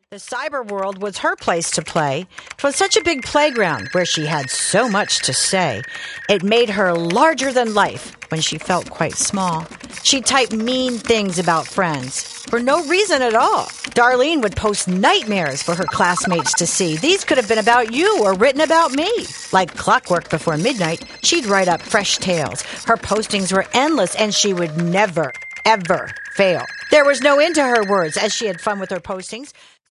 The cyber world was her place to play. 'Twas such a big playground where she had so much to say. It made her larger than life when she felt quite small. She'd type mean things about friends for no reason at all. Darlene would post nightmares for her classmates to see. These could have been about you or written about me. Like clockwork before midnight, she'd write up fresh tales. Her postings were endless, and she would never, ever fail. There was no end to her words as she had fun with her postings.